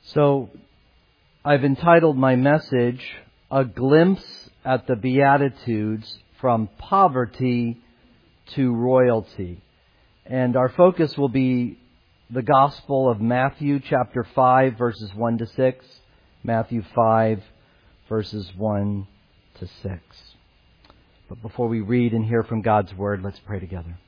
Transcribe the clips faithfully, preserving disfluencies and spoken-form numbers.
So, I've entitled my message, A Glimpse at the Beatitudes from Poverty to Royalty. And our focus will be the Gospel of Matthew chapter five, verses one to six. Matthew five, verses one to six. But before we read and hear from God's Word, let's pray together.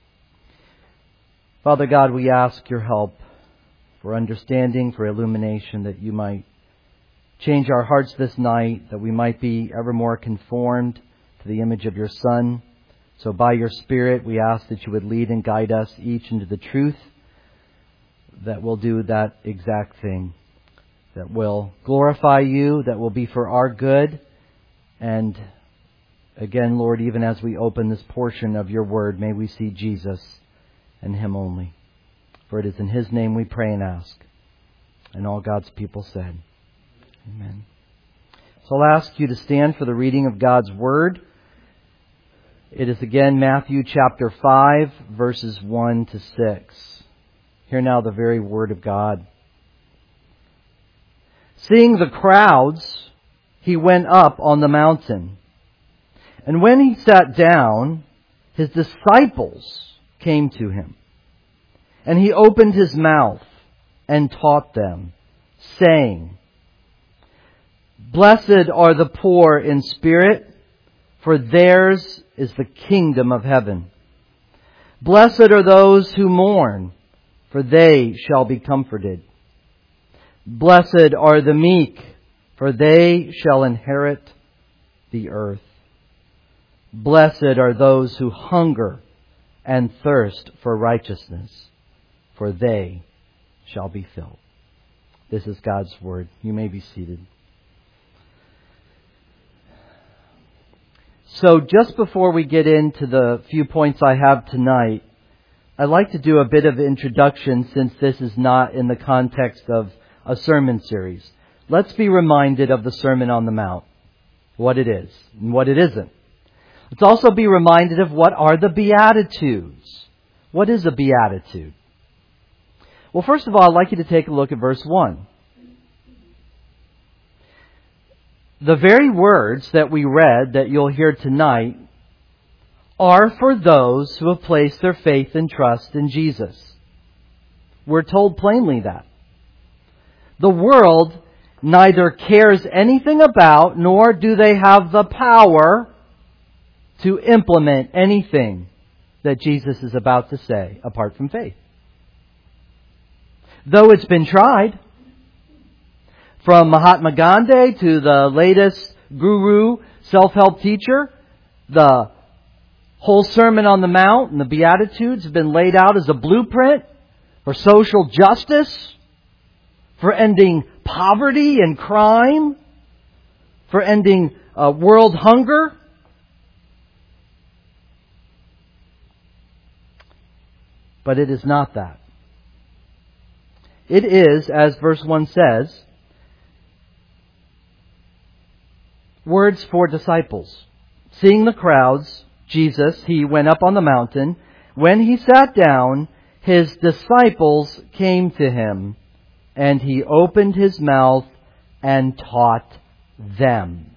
Father God, we ask your help for understanding, for illumination, that you might change our hearts this night, that we might be ever more conformed to the image of your Son. So by your Spirit, we ask that you would lead and guide us each into the truth that will do that exact thing, that will glorify you, that will be for our good. And again, Lord, even as we open this portion of your word, may we see Jesus and him only. For it is in his name we pray and ask. And all God's people said, amen. So I'll ask you to stand for the reading of God's word. It is again Matthew chapter five, verses one to six. Hear now the very word of God. Seeing the crowds, he went up on the mountain. And when he sat down, his disciples came to him. And he opened his mouth and taught them, saying, Blessed are the poor in spirit, for theirs is the kingdom of heaven. Blessed are those who mourn, for they shall be comforted. Blessed are the meek, for they shall inherit the earth. Blessed are those who hunger and thirst for righteousness, for they shall be filled. This is God's word. You may be seated. So just before we get into the few points I have tonight, I'd like to do a bit of introduction since this is not in the context of a sermon series. Let's be reminded of the Sermon on the Mount, what it is and what it isn't. Let's also be reminded of what are the Beatitudes. What is a Beatitude? Well, first of all, I'd like you to take a look at verse one. The very words that we read that you'll hear tonight are for those who have placed their faith and trust in Jesus. We're told plainly that. The world neither cares anything about, nor do they have the power to implement anything that Jesus is about to say apart from faith. Though it's been tried, from Mahatma Gandhi to the latest guru, self-help teacher, the whole Sermon on the Mount and the Beatitudes have been laid out as a blueprint for social justice, for ending poverty and crime, for ending uh, world hunger. But it is not that. It is, as verse one says, words for disciples. Seeing the crowds, Jesus, he went up on the mountain. When he sat down, his disciples came to him, and he opened his mouth and taught them.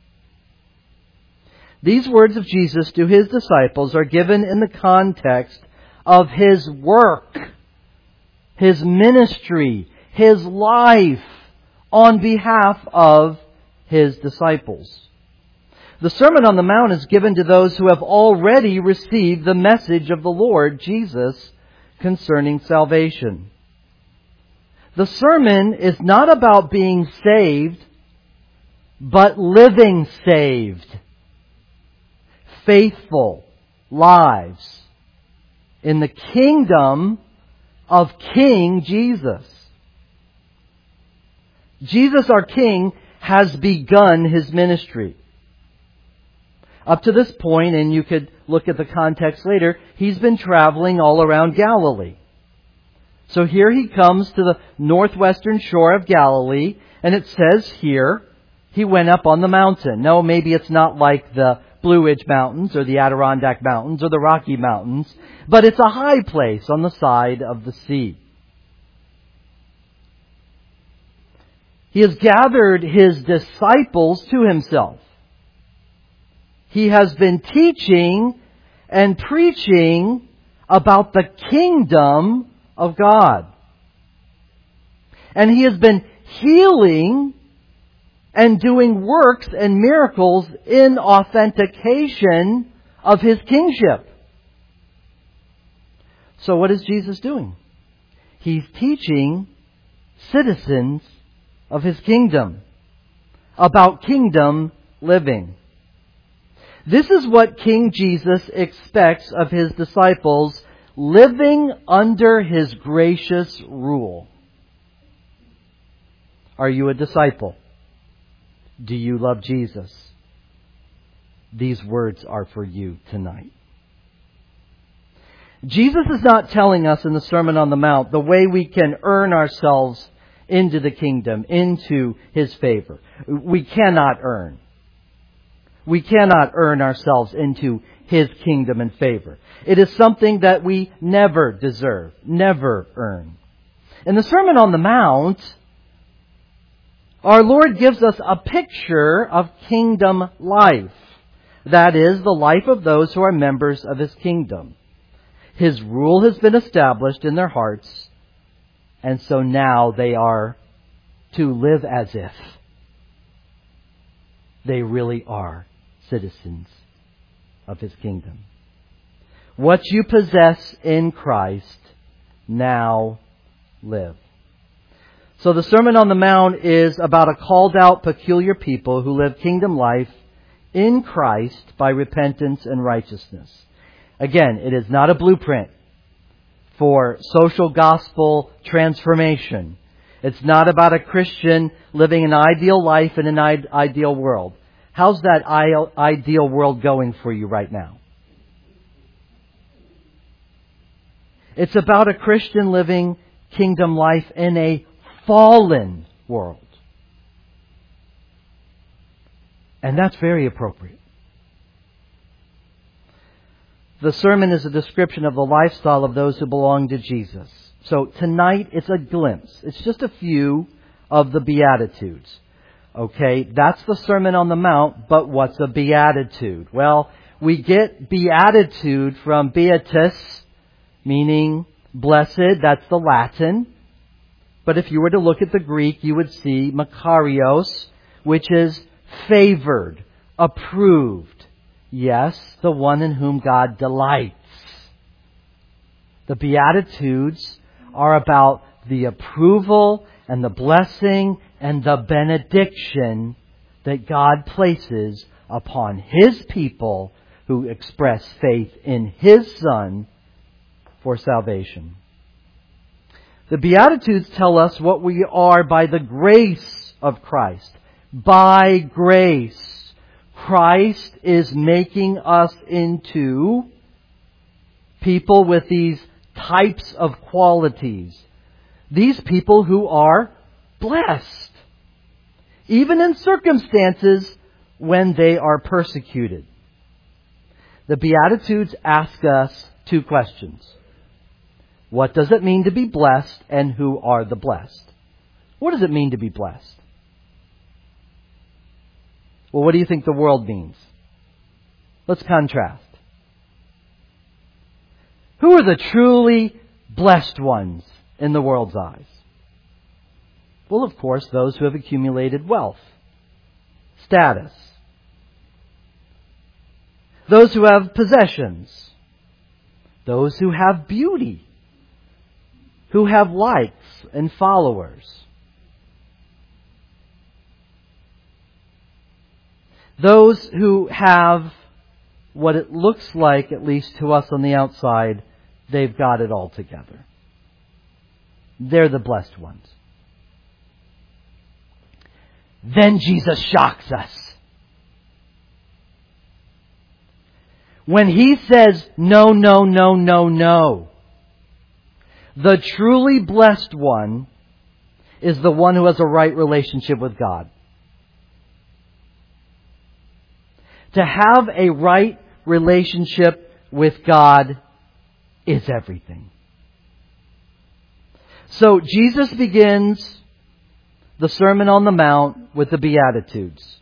These words of Jesus to his disciples are given in the context of his work, his ministry, his life on behalf of his disciples. The Sermon on the Mount is given to those who have already received the message of the Lord Jesus concerning salvation. The sermon is not about being saved, but living saved. Faithful lives in the kingdom of King Jesus. Jesus, our King, has begun his ministry. Up to this point, and you could look at the context later, he's been traveling all around Galilee. So here he comes to the northwestern shore of Galilee, and it says here, he went up on the mountain. No, maybe it's not like the Blue Ridge Mountains or the Adirondack Mountains or the Rocky Mountains, but it's a high place on the side of the sea. He has gathered His disciples to Himself. He has been teaching and preaching about the kingdom of God. And He has been healing and doing works and miracles in authentication of His kingship. So what is Jesus doing? He's teaching citizens of His kingdom about kingdom living. This is what King Jesus expects of His disciples living under His gracious rule. Are you a disciple? Do you love Jesus? These words are for you tonight. Jesus is not telling us in the Sermon on the Mount the way we can earn ourselves into the kingdom, into His favor. We cannot earn. We cannot earn ourselves into His kingdom and favor. It is something that we never deserve, never earn. In the Sermon on the Mount, our Lord gives us a picture of kingdom life. That is, the life of those who are members of His kingdom. His rule has been established in their hearts, and so now they are to live as if they really are citizens of His kingdom. What you possess in Christ, now live. So the Sermon on the Mount is about a called out, peculiar people who live kingdom life in Christ by repentance and righteousness. Again, it is not a blueprint for social gospel transformation. It's not about a Christian living an ideal life in an ideal world. How's that ideal world going for you right now? It's about a Christian living kingdom life in a fallen world. And that's very appropriate. The sermon is a description of the lifestyle of those who belong to Jesus. So tonight it's a glimpse. It's just a few of the Beatitudes. Okay, that's the Sermon on the Mount, but what's a beatitude? Well, we get beatitude from beatus, meaning blessed. That's the Latin. But if you were to look at the Greek, you would see makarios, which is favored, approved. Yes, the one in whom God delights. The Beatitudes are about the approval and the blessing and the benediction that God places upon His people who express faith in His Son for salvation. The Beatitudes tell us what we are by the grace of Christ. By grace. Christ is making us into people with these types of qualities. These people who are blessed. Even in circumstances when they are persecuted. The Beatitudes ask us two questions. What does it mean to be blessed, and who are the blessed? What does it mean to be blessed? Well, what do you think the world means? Let's contrast. Who are the truly blessed ones in the world's eyes? Well, of course, those who have accumulated wealth, status, those who have possessions, those who have beauty, who have likes and followers. Those who have what it looks like, at least to us on the outside, they've got it all together. They're the blessed ones. Then Jesus shocks us. When He says, no, no, no, no, no. The truly blessed one is the one who has a right relationship with God. To have a right relationship with God is everything. So Jesus begins the Sermon on the Mount with the Beatitudes.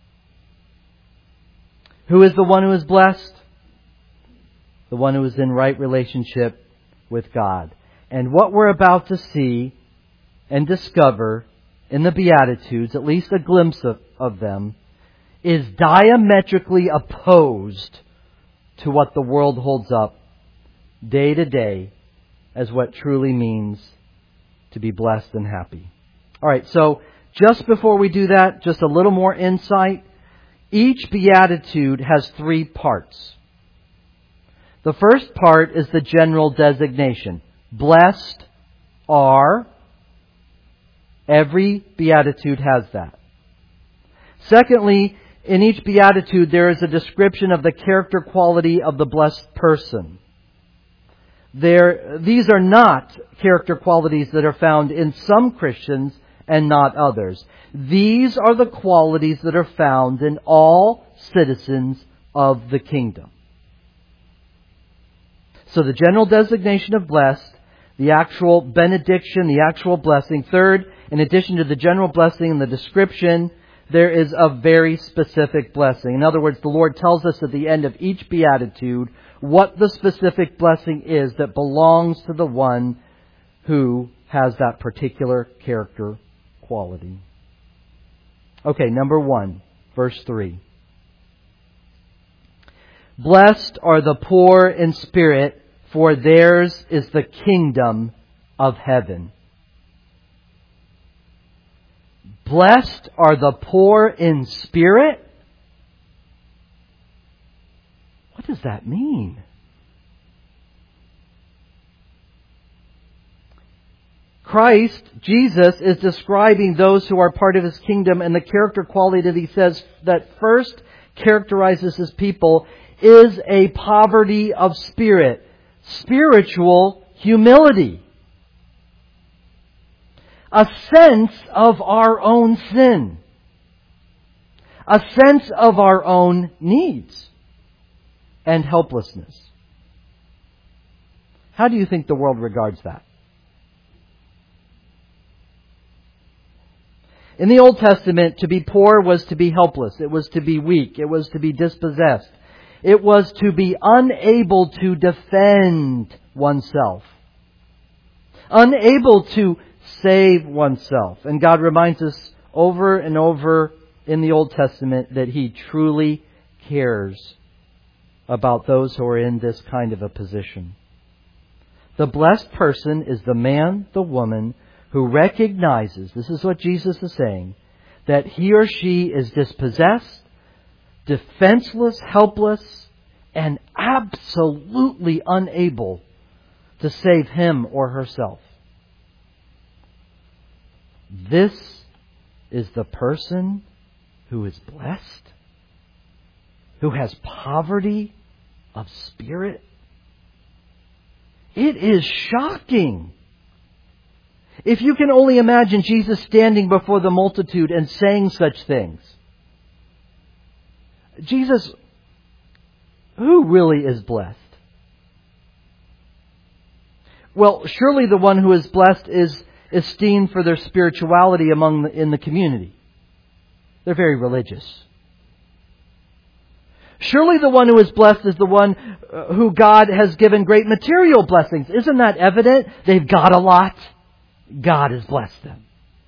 Who is the one who is blessed? The one who is in right relationship with God. And what we're about to see and discover in the Beatitudes, at least a glimpse of, of them, is diametrically opposed to what the world holds up day to day as what truly means to be blessed and happy. All right, so just before we do that, just a little more insight. Each beatitude has three parts. The first part is the general designation. Blessed are. Every beatitude has that. Secondly, in each beatitude there is a description of the character quality of the blessed person. There, these are not character qualities that are found in some Christians and not others. These are the qualities that are found in all citizens of the kingdom. So the general designation of blessed, the actual benediction, the actual blessing. Third, in addition to the general blessing and the description, there is a very specific blessing. In other words, the Lord tells us at the end of each beatitude what the specific blessing is that belongs to the one who has that particular character quality. Okay, number one, verse three. Blessed are the poor in spirit, for theirs is the kingdom of heaven. Blessed are the poor in spirit? What does that mean? Christ, Jesus, is describing those who are part of His kingdom, and the character quality that He says that first characterizes His people is a poverty of spirit, spiritual humility, a sense of our own sin, a sense of our own needs and helplessness. How do you think the world regards that? In the Old Testament, to be poor was to be helpless. It was to be weak. It was to be dispossessed. It was to be unable to defend oneself. Unable to save oneself. And God reminds us over and over in the Old Testament that He truly cares about those who are in this kind of a position. The blessed person is the man, the woman, who recognizes, this is what Jesus is saying, that he or she is dispossessed, defenseless, helpless, and absolutely unable to save him or herself. This is the person who is blessed, who has poverty of spirit. It is shocking. If you can only imagine Jesus standing before the multitude and saying such things. Jesus, who really is blessed? Well, surely the one who is blessed is esteemed for their spirituality among the, in the community. They're very religious. Surely the one who is blessed is the one who God has given great material blessings. Isn't that evident? They've got a lot. God has blessed them.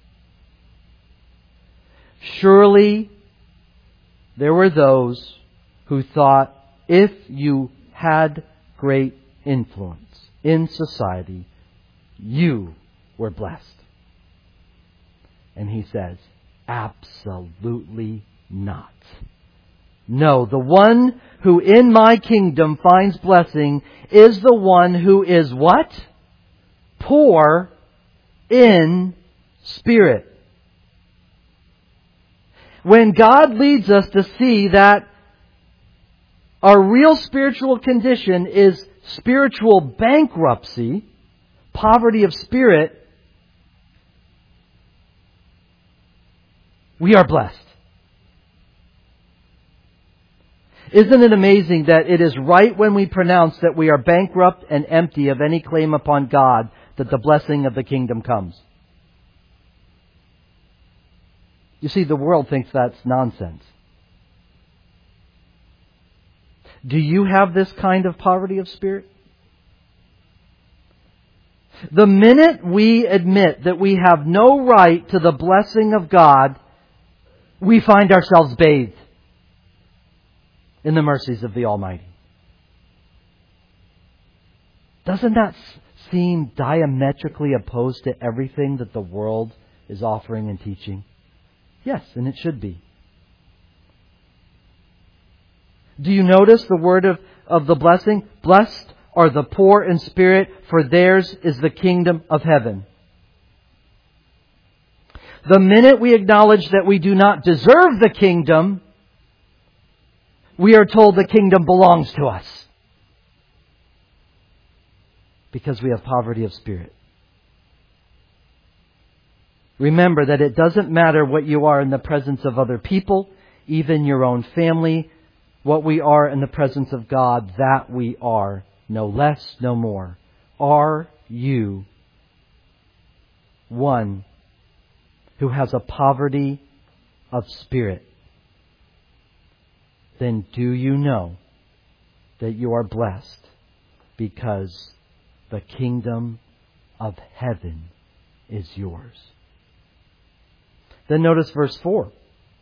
Surely there were those who thought if you had great influence in society, you were blessed. And He says, absolutely not. No, the one who in my kingdom finds blessing is the one who is what? Poor in spirit. When God leads us to see that our real spiritual condition is spiritual bankruptcy, poverty of spirit, we are blessed. Isn't it amazing that it is right when we pronounce that we are bankrupt and empty of any claim upon God that the blessing of the kingdom comes? You see, the world thinks that's nonsense. Do you have this kind of poverty of spirit? The minute we admit that we have no right to the blessing of God, we find ourselves bathed in the mercies of the Almighty. Doesn't that seem diametrically opposed to everything that the world is offering and teaching? Yes, and it should be. Do you notice the word of, of the blessing? Blessed are the poor in spirit, for theirs is the kingdom of heaven. The minute we acknowledge that we do not deserve the kingdom, we are told the kingdom belongs to us. Because we have poverty of spirit. Remember that it doesn't matter what you are in the presence of other people, even your own family. What we are in the presence of God, that we are. No less, no more. Are you one who has a poverty of spirit? Then do you know that you are blessed because the kingdom of heaven is yours? Then notice verse four.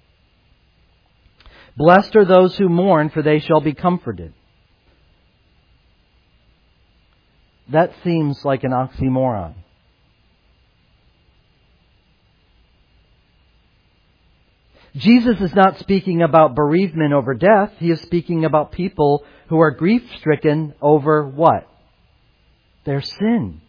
Blessed are those who mourn, for they shall be comforted. That seems like an oxymoron. Jesus is not speaking about bereavement over death. He is speaking about people who are grief-stricken over what? Their sin.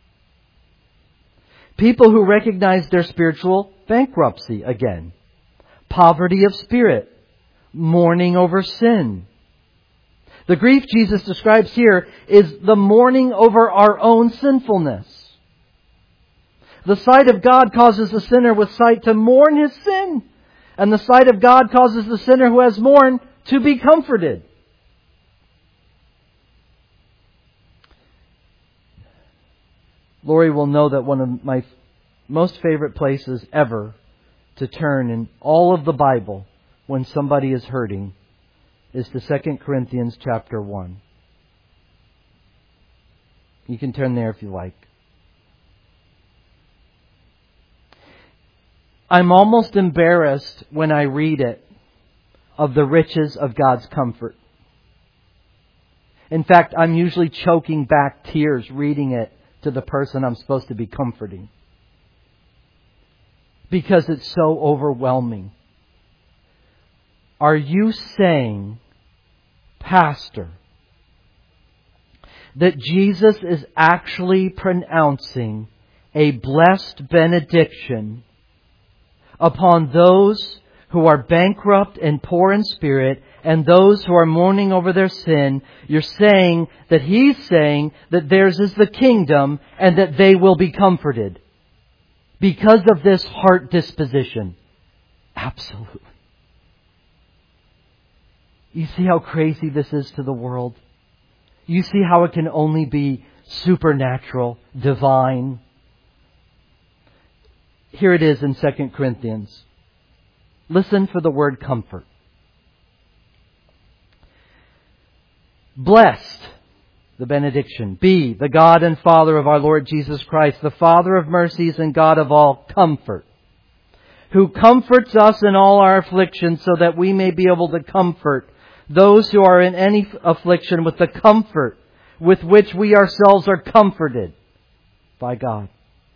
People who recognize their spiritual bankruptcy again. Poverty of spirit. Mourning over sin. The grief Jesus describes here is the mourning over our own sinfulness. The sight of God causes the sinner with sight to mourn his sin. And the sight of God causes the sinner who has mourned to be comforted. Lori will know that one of my most favorite places ever to turn in all of the Bible when somebody is hurting is to Second Corinthians chapter one. You can turn there if you like. I'm almost embarrassed when I read it of the riches of God's comfort. In fact, I'm usually choking back tears reading it to the person I'm supposed to be comforting. Because it's so overwhelming. Are you saying, Pastor, that Jesus is actually pronouncing a blessed benediction upon those who are bankrupt and poor in spirit and those who are mourning over their sin? You're saying that He's saying that theirs is the kingdom and that they will be comforted because of this heart disposition. Absolutely. You see how crazy this is to the world? You see how it can only be supernatural, divine? Here it is in Second Corinthians. Listen for the word comfort. Blessed, the benediction, be the God and Father of our Lord Jesus Christ, the Father of mercies and God of all comfort, who comforts us in all our afflictions so that we may be able to comfort those who are in any affliction with the comfort with which we ourselves are comforted by God.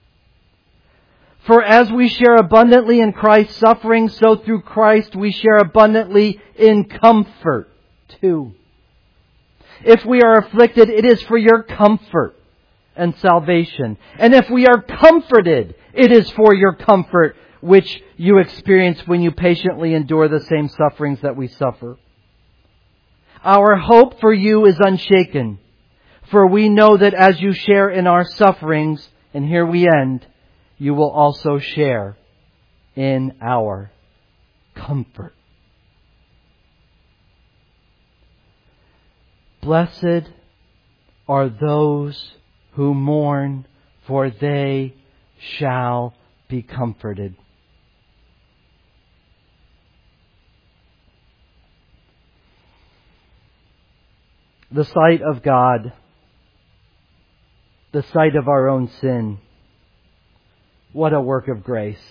For as we share abundantly in Christ's suffering, so through Christ we share abundantly in comfort too. If we are afflicted, it is for your comfort and salvation. And if we are comforted, it is for your comfort, which you experience when you patiently endure the same sufferings that we suffer. Our hope for you is unshaken, for we know that as you share in our sufferings, and here we end, you will also share in our comfort. Blessed are those who mourn, for they shall be comforted. The sight of God, the sight of our own sin. What a work of grace.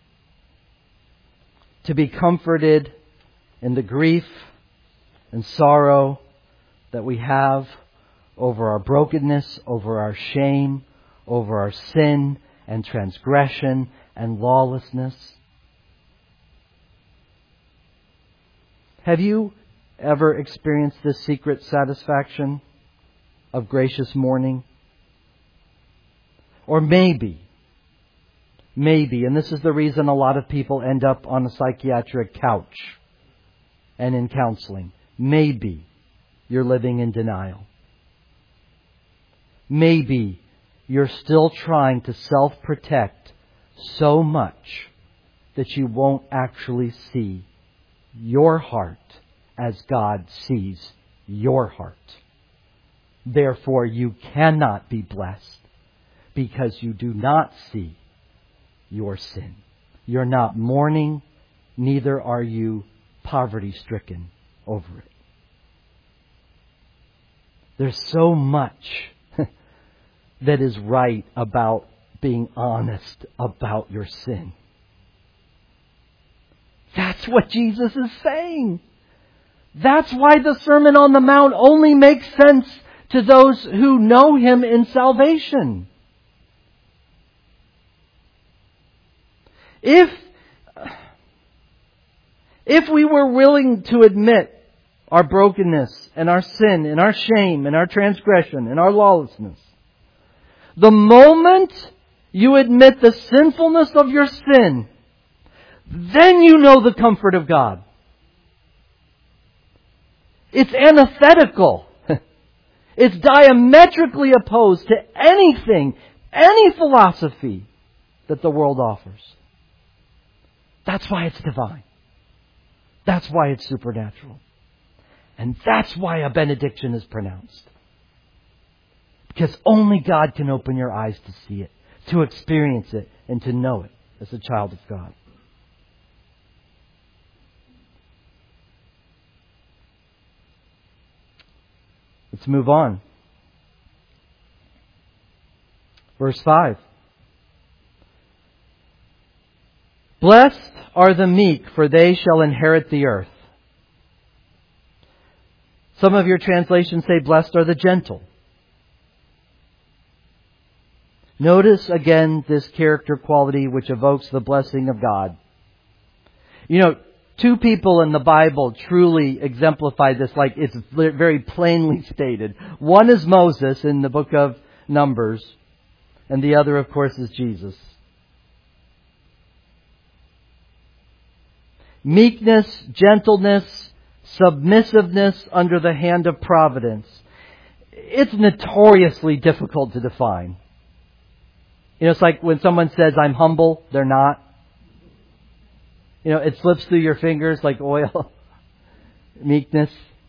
To be comforted in the grief and sorrow that we have over our brokenness, over our shame, over our sin and transgression and lawlessness. Have you ever experienced this secret satisfaction of gracious mourning? Or maybe, maybe, and this is the reason a lot of people end up on a psychiatric couch and in counseling. Maybe you're living in denial. Maybe you're still trying to self-protect so much that you won't actually see your heart as God sees your heart. Therefore, you cannot be blessed because you do not see your sin. You're not mourning, neither are you poverty-stricken over it. There's so much that is right about being honest about your sin. That's what Jesus is saying. That's why the Sermon on the Mount only makes sense to those who know Him in salvation. If, if we were willing to admit our brokenness and our sin and our shame and our transgression and our lawlessness, the moment you admit the sinfulness of your sin, then you know the comfort of God. It's antithetical. It's diametrically opposed to anything, any philosophy that the world offers. That's why it's divine. That's why it's supernatural. And that's why a benediction is pronounced. Because only God can open your eyes to see it, to experience it, and to know it as a child of God. Let's move on. Verse five. Blessed are the meek, for they shall inherit the earth. Some of your translations say, blessed are the gentle. Notice again this character quality which evokes the blessing of God. You know, two people in the Bible truly exemplify this, like it's very plainly stated. One is Moses in the book of Numbers, and the other, of course, is Jesus. Meekness, gentleness, submissiveness under the hand of providence. It's notoriously difficult to define. You know, it's like when someone says, I'm humble, they're not. You know, it slips through your fingers like oil. Meekness.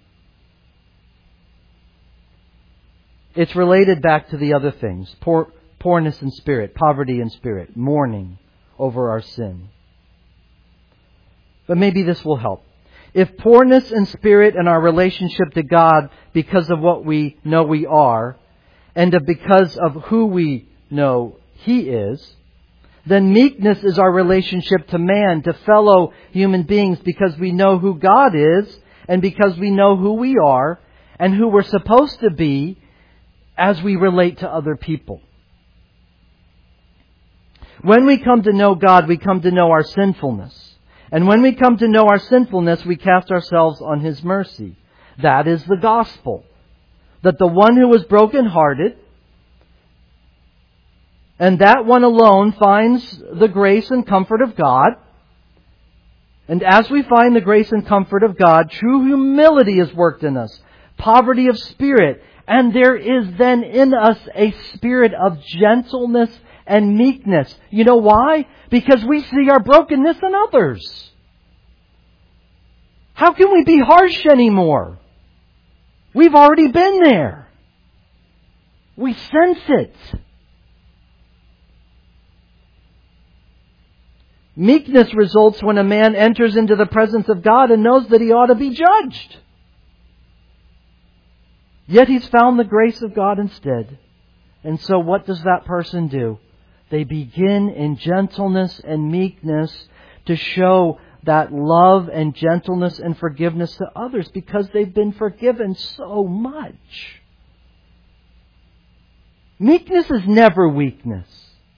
It's related back to the other things. Poor, poorness in spirit, poverty in spirit, mourning over our sin. But maybe this will help. If poorness in spirit and our relationship to God because of what we know we are, and of because of who we know He is, then meekness is our relationship to man, to fellow human beings, because we know who God is, and because we know who we are, and who we're supposed to be as we relate to other people. When we come to know God, we come to know our sinfulness. And when we come to know our sinfulness, we cast ourselves on His mercy. That is the gospel. That the one who was brokenhearted, and that one alone finds the grace and comfort of God. And as we find the grace and comfort of God, true humility is worked in us. Poverty of spirit. And there is then in us a spirit of gentleness and meekness. You know why? Because we see our brokenness in others. How can we be harsh anymore? We've already been there. We sense it. Meekness results when a man enters into the presence of God and knows that he ought to be judged. Yet he's found the grace of God instead. And so what does that person do? They begin in gentleness and meekness to show that love and gentleness and forgiveness to others because they've been forgiven so much. Meekness is never weakness.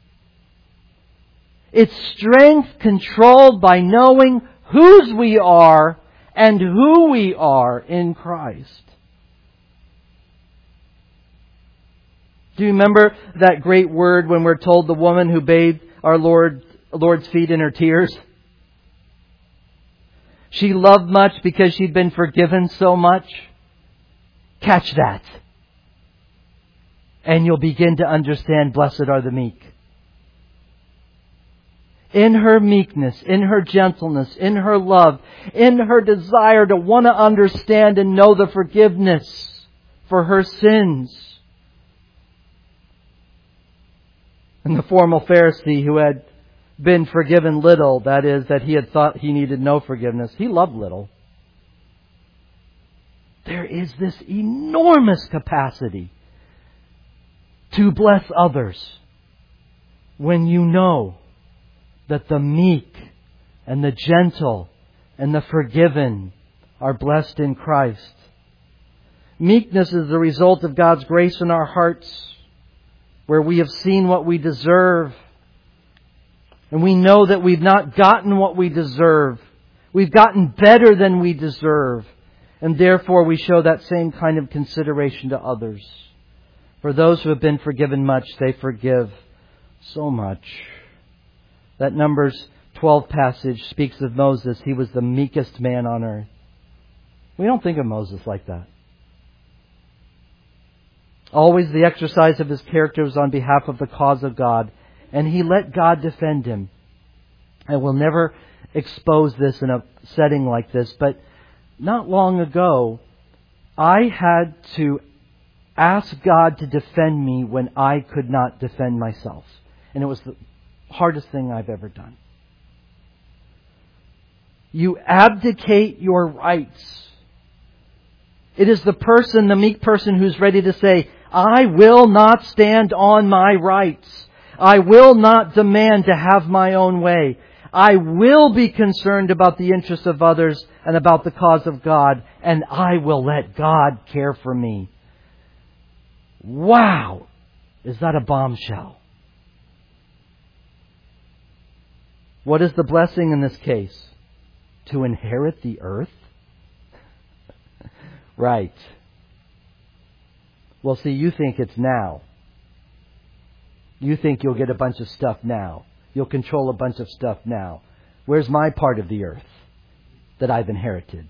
It's strength controlled by knowing whose we are and who we are in Christ. Do you remember that great word when we're told the woman who bathed our Lord, Lord's feet in her tears? She loved much because she'd been forgiven so much. Catch that. And you'll begin to understand, blessed are the meek. In her meekness, in her gentleness, in her love, in her desire to want to understand and know the forgiveness for her sins. And the formal Pharisee who had been forgiven little, that is, that he had thought he needed no forgiveness, he loved little. There is this enormous capacity to bless others when you know that the meek and the gentle and the forgiven are blessed in Christ. Meekness is the result of God's grace in our hearts, where we have seen what we deserve. And we know that we've not gotten what we deserve. We've gotten better than we deserve. And therefore we show that same kind of consideration to others. For those who have been forgiven much, they forgive so much. That Numbers twelve passage speaks of Moses. He was the meekest man on earth. We don't think of Moses like that. Always the exercise of his character was on behalf of the cause of God. And he let God defend him. I will never expose this in a setting like this, but not long ago, I had to ask God to defend me when I could not defend myself. And it was the hardest thing I've ever done. You abdicate your rights. It is the person, the meek person, who's ready to say, I will not stand on my rights. I will not demand to have my own way. I will be concerned about the interests of others and about the cause of God, and I will let God care for me. Wow! Is that a bombshell? What is the blessing in this case? To inherit the earth? Right. Well, see, you think it's now. You think you'll get a bunch of stuff now. You'll control a bunch of stuff now. Where's my part of the earth that I've inherited?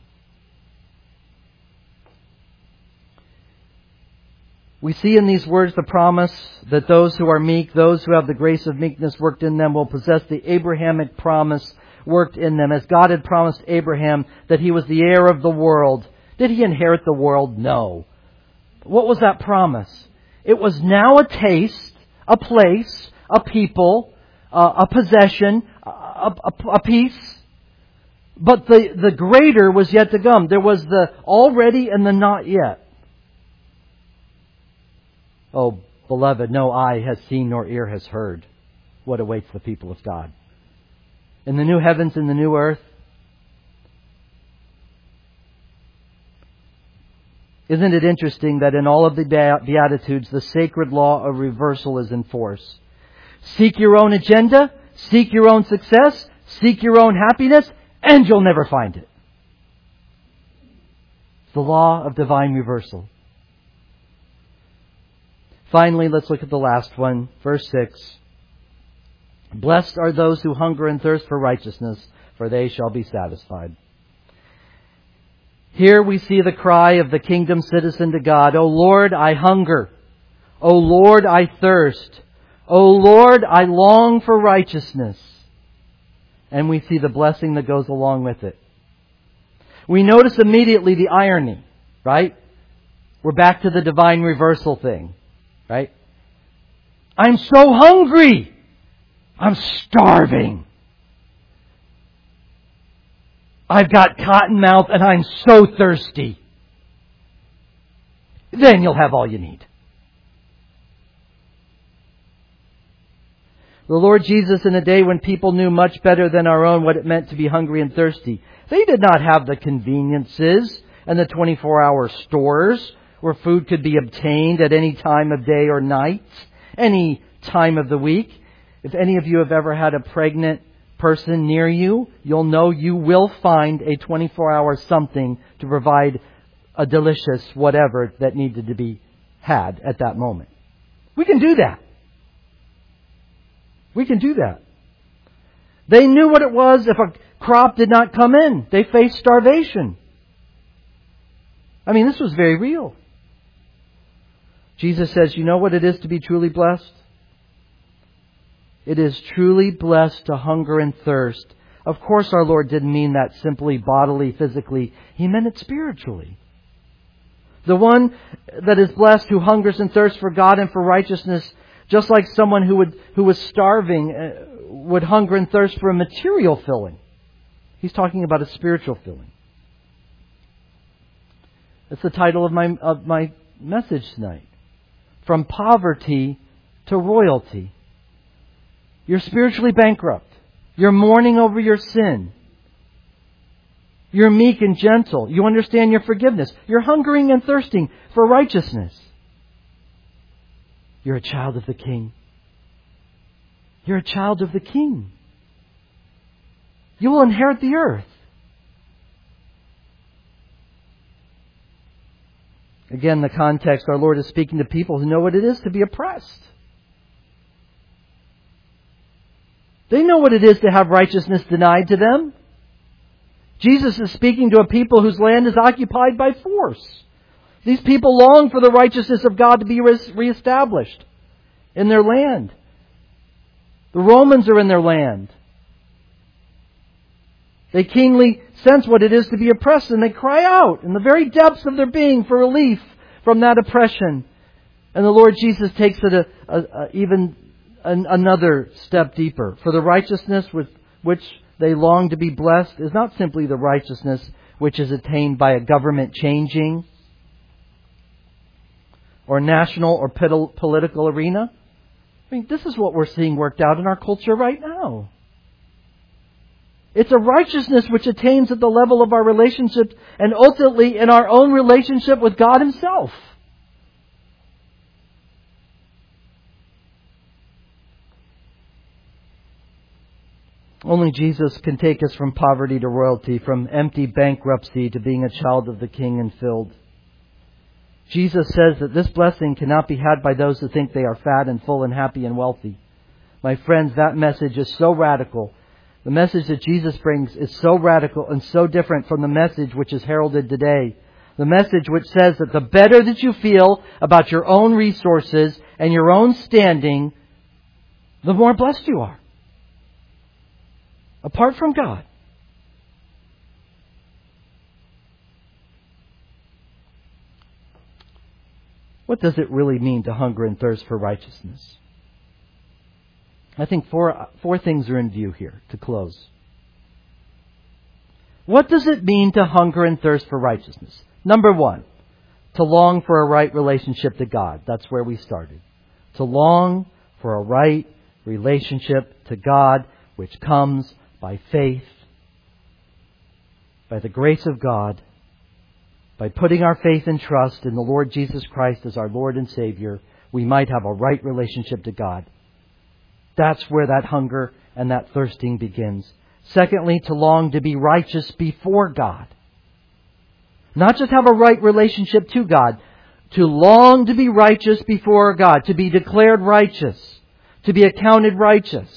We see in these words the promise that those who are meek, those who have the grace of meekness worked in them, will possess the Abrahamic promise worked in them. As God had promised Abraham that he was the heir of the world. Did he inherit the world? No. What was that promise? It was now a taste, a place, a people, uh, a possession, a, a, a piece. But the, the greater was yet to come. There was the already and the not yet. Oh, beloved, no eye has seen nor ear has heard what awaits the people of God. In the new heavens and the new earth, isn't it interesting that in all of the Beatitudes, the sacred law of reversal is in force? Seek your own agenda, seek your own success, seek your own happiness, and you'll never find it. The law of divine reversal. Finally, let's look at the last one, verse six. Blessed are those who hunger and thirst for righteousness, for they shall be satisfied. Here we see the cry of the kingdom citizen to God. O Lord, I hunger. O Lord, I thirst. O Lord, I long for righteousness. And we see the blessing that goes along with it. We notice immediately the irony, right? We're back to the divine reversal thing, right? I'm so hungry. I'm starving. I've got cotton mouth and I'm so thirsty. then you'll have all you need. The Lord Jesus, in a day when people knew much better than our own what it meant to be hungry and thirsty, they did not have the conveniences and the twenty-four hour stores where food could be obtained at any time of day or night, any time of the week. If any of you have ever had a pregnant person near you, you'll know you will find a twenty-four hour something to provide a delicious whatever that needed to be had at that moment. We can do that. We can do that. They knew what it was if a crop did not come in. They faced starvation. I mean, this was very real. Jesus says, you know what it is to be truly blessed? It is truly blessed to hunger and thirst. Of course, our Lord didn't mean that simply bodily, physically. He meant it spiritually. The one that is blessed who hungers and thirsts for God and for righteousness, just like someone who would who was starving uh, would hunger and thirst for a material filling. He's talking about a spiritual filling. That's the title of my of my message tonight. From poverty to royalty. You're spiritually bankrupt. You're mourning over your sin. You're meek and gentle. You understand your forgiveness. You're hungering and thirsting for righteousness. You're a child of the King. You're a child of the King. You will inherit the earth. Again, the context, our Lord is speaking to people who know what it is to be oppressed. They know what it is to have righteousness denied to them. Jesus is speaking to a people whose land is occupied by force. These people long for the righteousness of God to be reestablished in their land. The Romans are in their land. They keenly sense what it is to be oppressed, and they cry out in the very depths of their being for relief from that oppression. And the Lord Jesus takes it a, a, a, even an, another step deeper. For the righteousness with which they long to be blessed is not simply the righteousness which is attained by a government changing or national or political arena. I mean, this is what we're seeing worked out in our culture right now. It's a righteousness which attains at the level of our relationships and ultimately in our own relationship with God Himself. Only Jesus can take us from poverty to royalty, from empty bankruptcy to being a child of the King and filled. Jesus says that this blessing cannot be had by those who think they are fat and full and happy and wealthy. My friends, that message is so radical. The message that Jesus brings is so radical and so different from the message which is heralded today. The message which says that the better that you feel about your own resources and your own standing, the more blessed you are. Apart from God. What does it really mean to hunger and thirst for righteousness? I think four, four things are in view here to close. What does it mean to hunger and thirst for righteousness? Number one, to long for a right relationship to God. That's where we started. To long for a right relationship to God, which comes by faith, by the grace of God, by putting our faith and trust in the Lord Jesus Christ as our Lord and Savior, we might have a right relationship to God. That's where that hunger and that thirsting begins. Secondly, to long to be righteous before God. Not just have a right relationship to God, to long to be righteous before God, to be declared righteous, to be accounted righteous.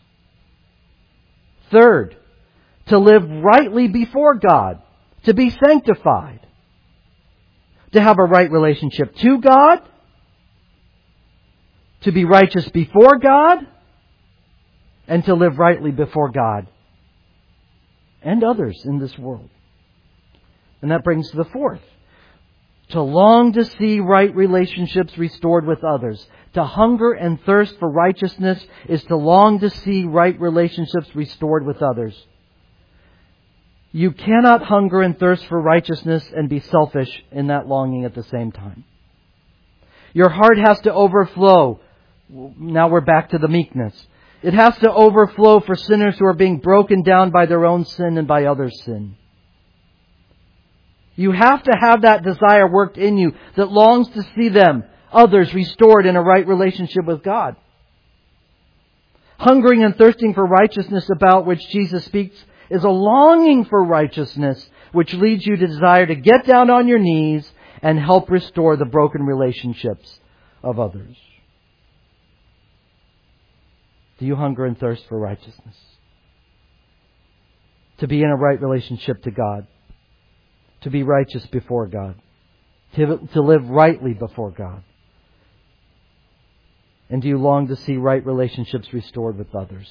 Third, to live rightly before God, to be sanctified. To have a right relationship to God, to be righteous before God, and to live rightly before God and others in this world. And that brings to the fourth. To long to see right relationships restored with others. To hunger and thirst for righteousness is to long to see right relationships restored with others. You cannot hunger and thirst for righteousness and be selfish in that longing at the same time. Your heart has to overflow. Now we're back to the meekness. It has to overflow for sinners who are being broken down by their own sin and by others' sin. You have to have that desire worked in you that longs to see them, others, restored in a right relationship with God. Hungering and thirsting for righteousness, about which Jesus speaks, is a longing for righteousness, which leads you to desire to get down on your knees and help restore the broken relationships of others. Do you hunger and thirst for righteousness? To be in a right relationship to God. To be righteous before God. To, to live rightly before God. And do you long to see right relationships restored with others?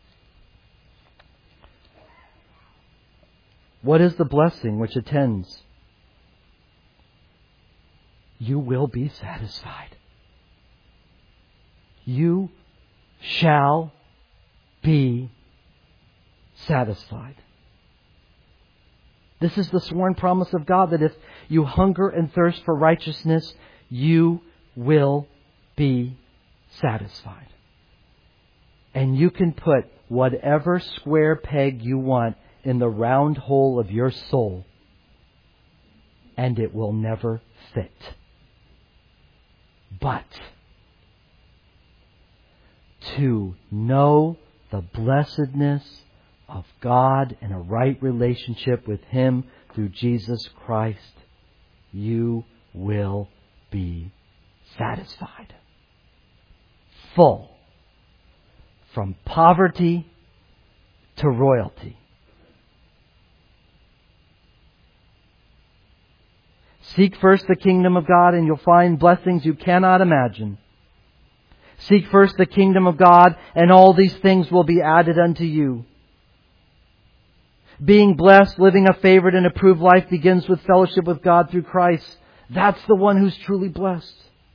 What is the blessing which attends? You will be satisfied. You shall be satisfied. This is the sworn promise of God, that if you hunger and thirst for righteousness, you will be satisfied. And you can put whatever square peg you want in the round hole of your soul, and it will never fit. But to know the blessedness of God and a right relationship with Him through Jesus Christ, you will be satisfied. Full. From poverty to royalty. Seek first the kingdom of God and you'll find blessings you cannot imagine. Seek first the kingdom of God and all these things will be added unto you. Being blessed, living a favored and approved life begins with fellowship with God through Christ. That's the one who's truly blessed.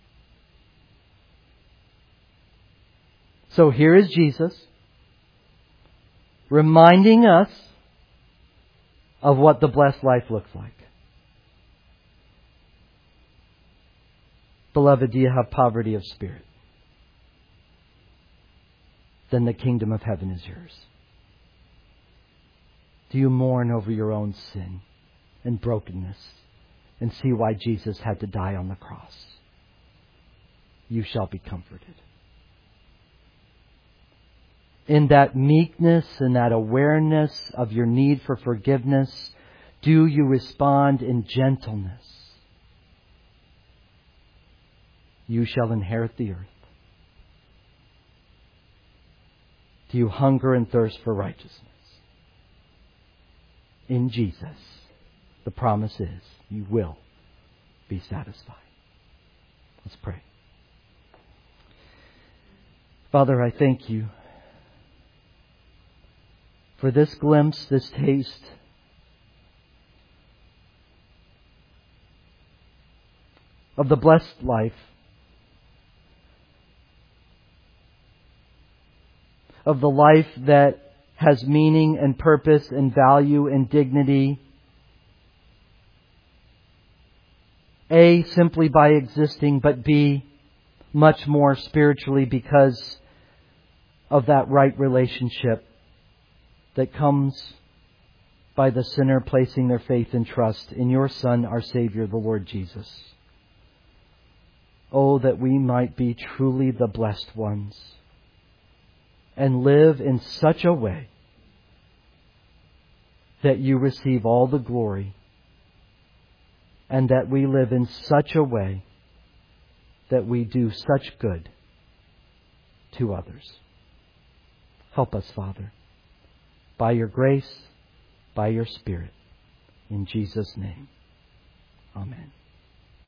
So here is Jesus reminding us of what the blessed life looks like. Beloved, do you have poverty of spirit? Then the kingdom of heaven is yours. Do you mourn over your own sin and brokenness and see why Jesus had to die on the cross? You shall be comforted. In that meekness and that awareness of your need for forgiveness, do you respond in gentleness? You shall inherit the earth. Do you hunger and thirst for righteousness? In Jesus, the promise is you will be satisfied. Let's pray. Father, I thank you for this glimpse, this taste of the blessed life, of the life that has meaning and purpose and value and dignity. A, simply by existing, but B, much more spiritually because of that right relationship that comes by the sinner placing their faith and trust in your Son, our Savior, the Lord Jesus. Oh, that we might be truly the blessed ones and live in such a way that you receive all the glory, and that we live in such a way that we do such good to others. Help us, Father, by your grace, by your Spirit. In Jesus' name, amen.